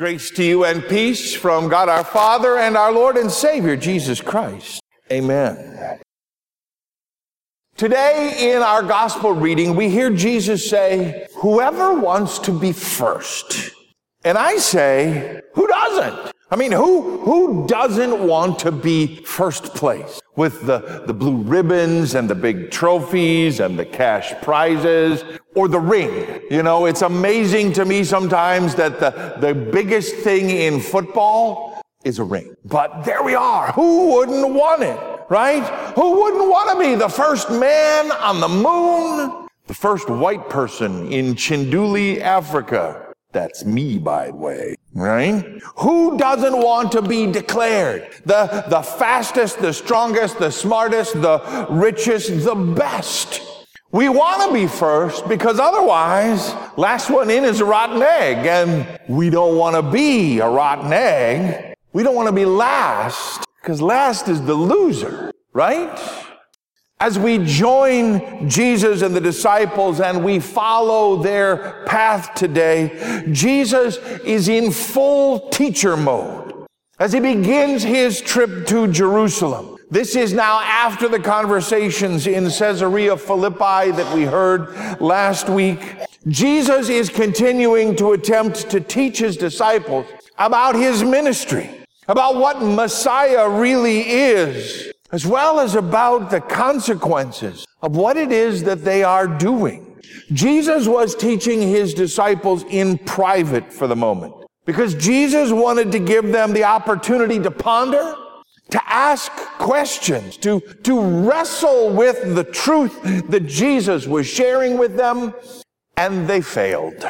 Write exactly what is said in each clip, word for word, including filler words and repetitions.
Grace to you and peace from God our Father and our Lord and Savior, Jesus Christ. Amen. Today in our gospel reading, we hear Jesus say, whoever wants to be first. And I say, who doesn't? I mean, who, who doesn't want to be first place with the, the blue ribbons and the big trophies and the cash prizes or the ring? You know, it's amazing to me sometimes that the, the biggest thing in football is a ring. But there we are. Who wouldn't want it, right? Who wouldn't want to be the first man on the moon? The first white person in Chinduli, Africa. That's me, by the way, right? Who doesn't want to be declared the, the fastest, the strongest, the smartest, the richest, the best? We want to be first because otherwise, last one in is a rotten egg, and we don't want to be a rotten egg. We don't want to be last because last is the loser, right? As we join Jesus and the disciples and we follow their path today, Jesus is in full teacher mode as he begins his trip to Jerusalem. This is now after the conversations in Caesarea Philippi that we heard last week. Jesus is continuing to attempt to teach his disciples about his ministry, about what Messiah really is, as well as about the consequences of what it is that they are doing. Jesus was teaching his disciples in private for the moment because Jesus wanted to give them the opportunity to ponder, to ask questions, to, to wrestle with the truth that Jesus was sharing with them, and they failed.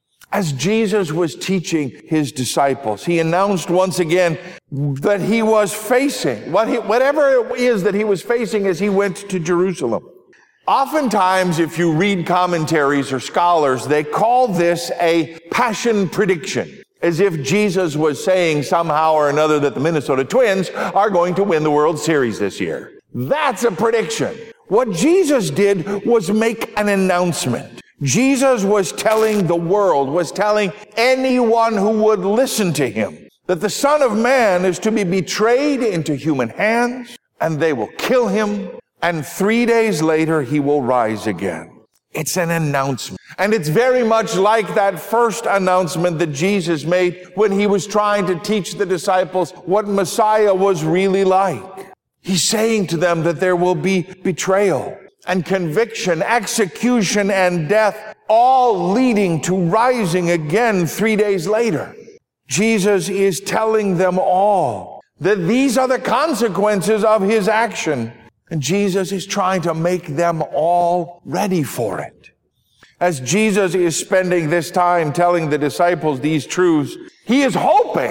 As Jesus was teaching his disciples, he announced once again that he was facing, what he, whatever it is that he was facing as he went to Jerusalem. Oftentimes, if you read commentaries or scholars, they call this a passion prediction, as if Jesus was saying somehow or another that the Minnesota Twins are going to win the World Series this year. That's a prediction. What Jesus did was make an announcement. Jesus was telling the world, was telling anyone who would listen to him, that the Son of Man is to be betrayed into human hands, and they will kill him, and three days later he will rise again. It's an announcement. And it's very much like that first announcement that Jesus made when he was trying to teach the disciples what Messiah was really like. He's saying to them that there will be betrayal and conviction, execution, and death, all leading to rising again three days later. Jesus is telling them all that these are the consequences of his action, and Jesus is trying to make them all ready for it. As Jesus is spending this time telling the disciples these truths, he is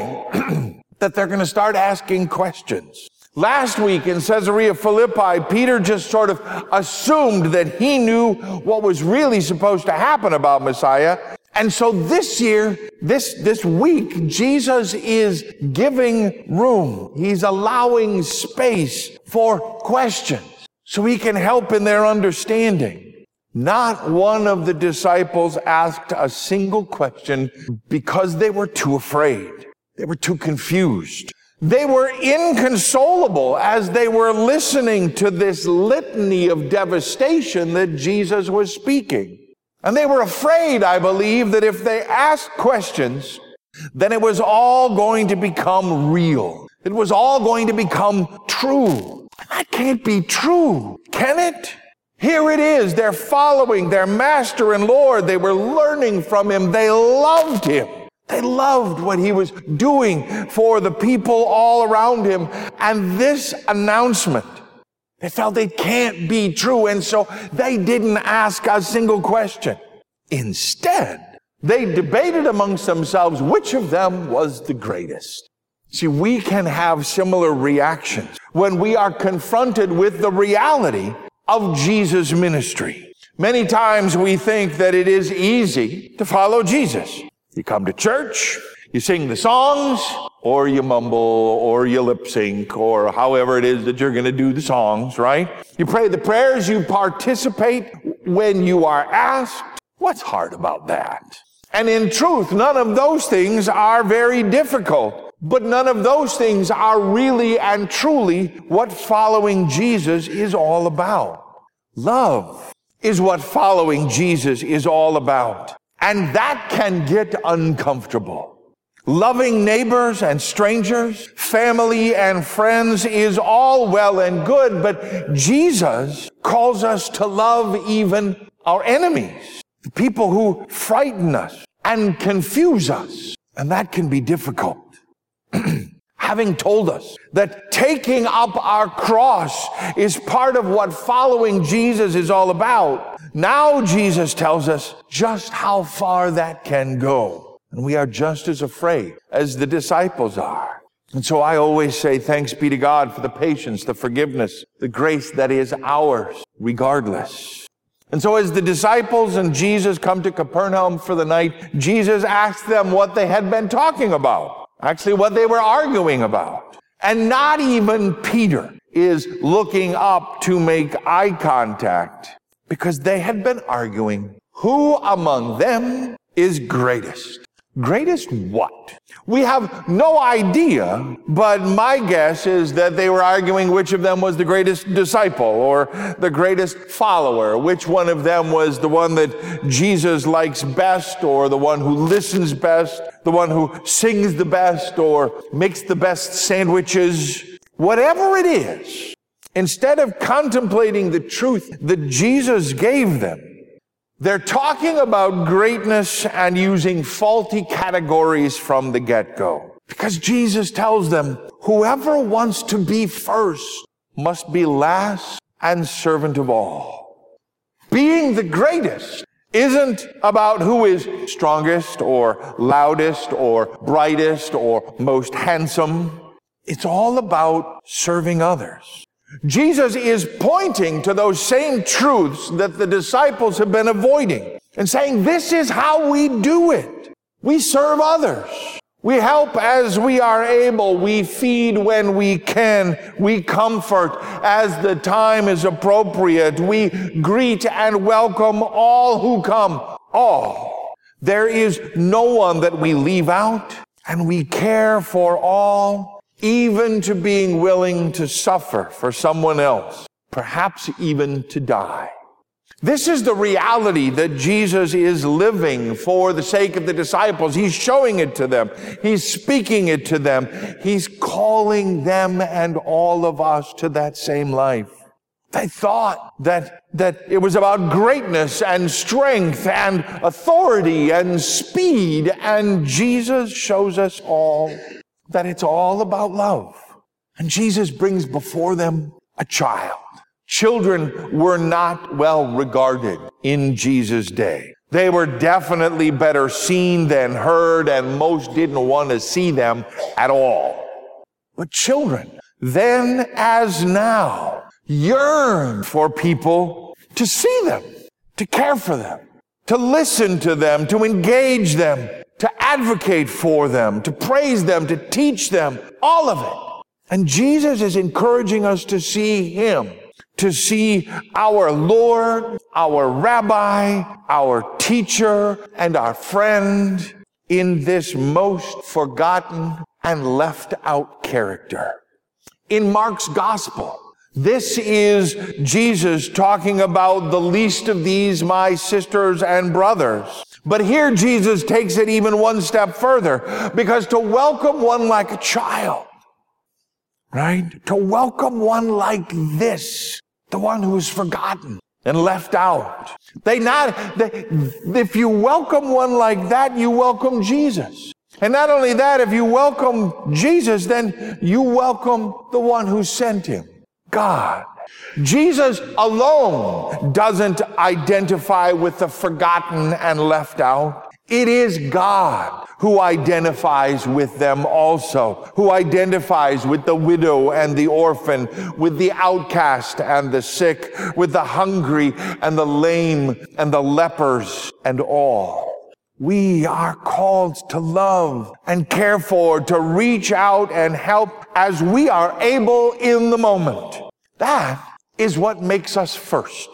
hoping that they're going to start asking questions. Last week in Caesarea Philippi, Peter just sort of assumed that he knew what was really supposed to happen about Messiah. And so this year, this, this week, Jesus is giving room. He's allowing space for questions so he can help in their understanding. Not one of the disciples asked a single question because they were too afraid. They were too confused. They were inconsolable as they were listening to this litany of devastation that Jesus was speaking. And they were afraid, I believe, that if they asked questions, then it was all going to become real. It was all going to become true. That can't be true, can it? Here it is. They're following their master and Lord. They were learning from him. They loved him. They loved what he was doing for the people all around him. And this announcement, they felt it can't be true. And so they didn't ask a single question. Instead, they debated amongst themselves which of them was the greatest. See, we can have similar reactions when we are confronted with the reality of Jesus' ministry. Many times we think that it is easy to follow Jesus. You come to church, you sing the songs, or you mumble, or you lip sync, or however it is that you're going to do the songs, right? You pray the prayers, you participate when you are asked. What's hard about that? And in truth, none of those things are very difficult. But none of those things are really and truly what following Jesus is all about. Love is what following Jesus is all about. And that can get uncomfortable. Loving neighbors and strangers, family and friends is all well and good, but Jesus calls us to love even our enemies, the people who frighten us and confuse us. And that can be difficult. Having told us that taking up our cross is part of what following Jesus is all about, now Jesus tells us just how far that can go. And we are just as afraid as the disciples are. And so I always say thanks be to God for the patience, the forgiveness, the grace that is ours regardless. And so as the disciples and Jesus come to Capernaum for the night, Jesus asked them what they had been talking about. Actually, what they were arguing about. And not even Peter is looking up to make eye contact because they had been arguing who among them is greatest. Greatest what? We have no idea, but my guess is that they were arguing which of them was the greatest disciple or the greatest follower, which one of them was the one that Jesus likes best or the one who listens best, the one who sings the best or makes the best sandwiches. Whatever it is, instead of contemplating the truth that Jesus gave them, they're talking about greatness and using faulty categories from the get-go. Because Jesus tells them, whoever wants to be first must be last and servant of all. Being the greatest isn't about who is strongest or loudest or brightest or most handsome. It's all about serving others. Jesus is pointing to those same truths that the disciples have been avoiding and saying, this is how we do it. We serve others. We help as we are able. We feed when we can. We comfort as the time is appropriate. We greet and welcome all who come. All. There is no one that we leave out, and we care for all, even to being willing to suffer for someone else, perhaps even to die. This is the reality that Jesus is living for the sake of the disciples. He's showing it to them. He's speaking it to them. He's calling them and all of us to that same life. They thought that, that it was about greatness and strength and authority and speed, and Jesus shows us all that it's all about love. And Jesus brings before them a child. Children were not well regarded in Jesus' day. They were definitely better seen than heard, and most didn't want to see them at all. But children, then as now, yearn for people to see them, to care for them, to listen to them, to engage them, to advocate for them, to praise them, to teach them, all of it. And Jesus is encouraging us to see Him, to see our Lord, our Rabbi, our teacher, and our friend in this most forgotten and left out character. In Mark's Gospel, this is Jesus talking about the least of these, my sisters and brothers. But here Jesus takes it even one step further, because to welcome one like a child, right? To welcome one like this, the one who is forgotten and left out. They not, they, if you welcome one like that, you welcome Jesus. And not only that, if you welcome Jesus, then you welcome the one who sent Him, God. Jesus alone doesn't identify with the forgotten and left out. It is God who identifies with them also, who identifies with the widow and the orphan, with the outcast and the sick, with the hungry and the lame and the lepers and all. We are called to love and care for, to reach out and help as we are able in the moment. That is what makes us first.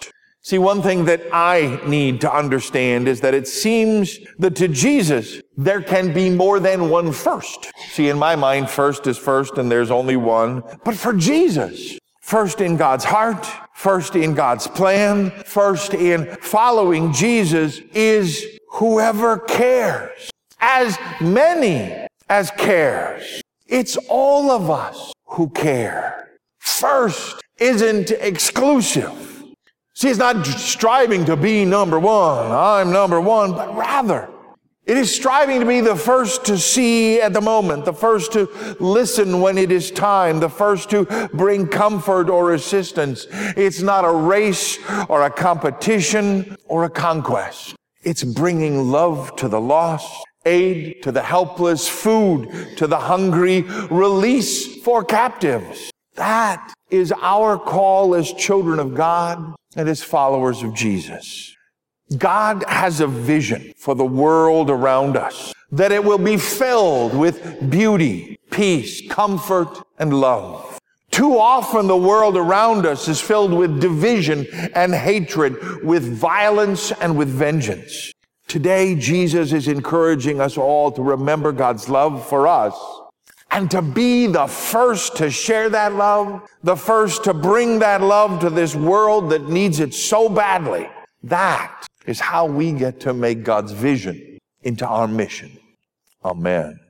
See, one thing that I need to understand is that it seems that to Jesus, there can be more than one first. See, in my mind, first is first and there's only one. But for Jesus, first in God's heart, first in God's plan, first in following Jesus is whoever cares. As many as cares. It's all of us who care. First isn't exclusive. See, it's not striving to be number one. I'm number one, but rather it is striving to be the first to see at the moment, the first to listen when it is time, the first to bring comfort or assistance. It's not a race or a competition or a conquest. It's bringing love to the lost, aid to the helpless, food to the hungry, release for captives. That is our call as children of God and as followers of Jesus. God has a vision for the world around us, that it will be filled with beauty, peace, comfort, and love. Too often the world around us is filled with division and hatred, with violence and with vengeance. Today, Jesus is encouraging us all to remember God's love for us and to be the first to share that love, the first to bring that love to this world that needs it so badly. That is how we get to make God's vision into our mission. Amen.